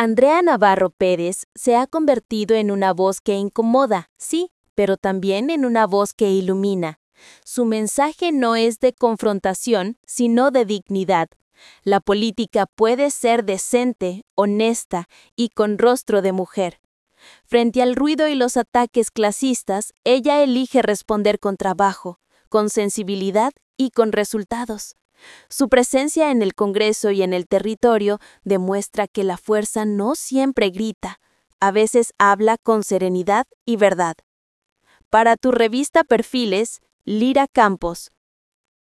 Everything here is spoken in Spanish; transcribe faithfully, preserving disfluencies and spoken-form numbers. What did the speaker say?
Andrea Navarro Pérez se ha convertido en una voz que incomoda, sí, pero también en una voz que ilumina. Su mensaje no es de confrontación, sino de dignidad. La política puede ser decente, honesta y con rostro de mujer. Frente al ruido y los ataques clasistas, ella elige responder con trabajo, con sensibilidad y con resultados. Su presencia en el Congreso y en el territorio demuestra que la fuerza no siempre grita, a veces habla con serenidad y verdad. Para tu revista Perfiles, Lira Campos.